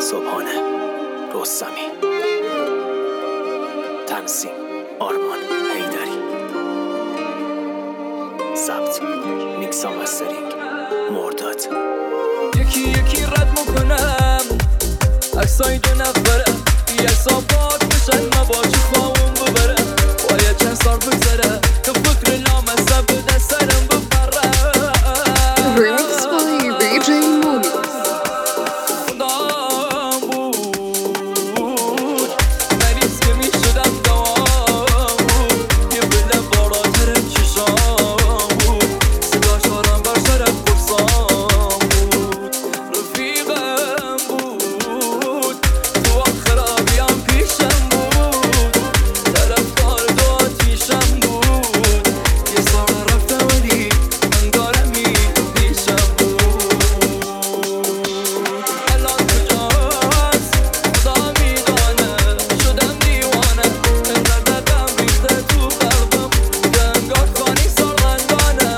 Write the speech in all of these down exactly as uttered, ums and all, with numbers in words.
صبحانه رستمی. تنظیم آرمان حیدری. ضبط میکس و مسترینگ مرداد. یکی یکی رد میکنم عکسای دو نفره، یک سا پاک بشن مباشی خواهم ببرم. باید چند سال بگذره که فکر لامصب به دسترم ببره. Remix by دی جی Moonix. خدام بود مریض که میشدم دوام بود، یه بله بالاتر چشام بود، صداش آرام بر سرم قرصام بود. رفیقم بود تو آخرابیام پیشم بود، طرفدار دو آتیشم بود. یه سال رفتم ولی انگارمی پیشم بود. الان کجاست خدا میدانه، شدم دیوانه انقدر غم ریخته تو قلبم که انگار خانی سالمندانه،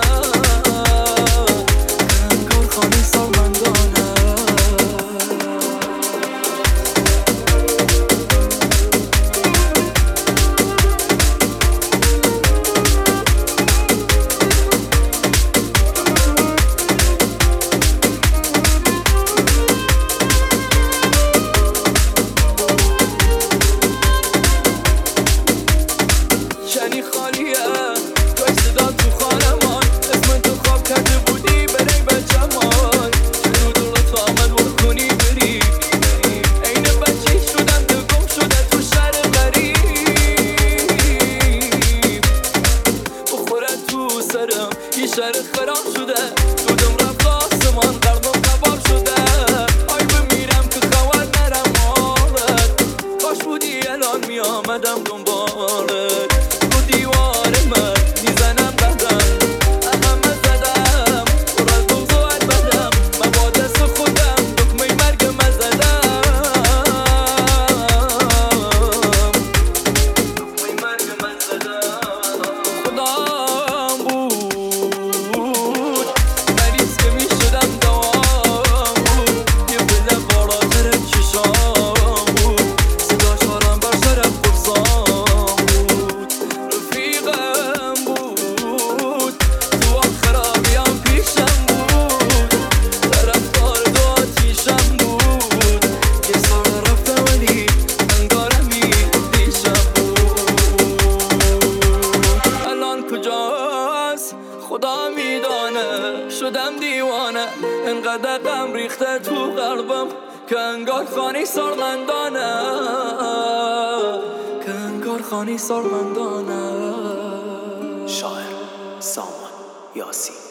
انگار خانی سالمندانه. شنی خالیه توی صدا تو خانمان، اسم تو خواب کرده بودی برای بچه‌مان. چرا دلت آمد برکنی بری، عین بچه شدم که گم شده تو شهر غریب. بخوره تو سرم یه شهر خراب شده، دودم رفت آسمان قلبم قبار شده. آی بمیرم که خبر نرم حالت، کاش بودی الان می آمدم دنبالت. رو دیوار من میزنم بدم همه زدم، پر از بغض و بدم من با دست خودم دکمه مرگم زدم، دکمه مرگم زدم. خدام بود مریض که میشدم دوام بود، یه بله بالاتر چشام بود، صداش آرام بر سرم قرصام بود. رفیقم بود تو آخرابیام پیشم بود، طرفدار دو آتیشم بود. یه سال رفتم ولی انگارمی پیشم بود. الان کجاست خدا میدانه، شدم دیوانه انقدر غم ریخته تو قلبم که انگار خانی سالمندانه، که انگار خانی سالمندانه. شاعر سامان یاسین.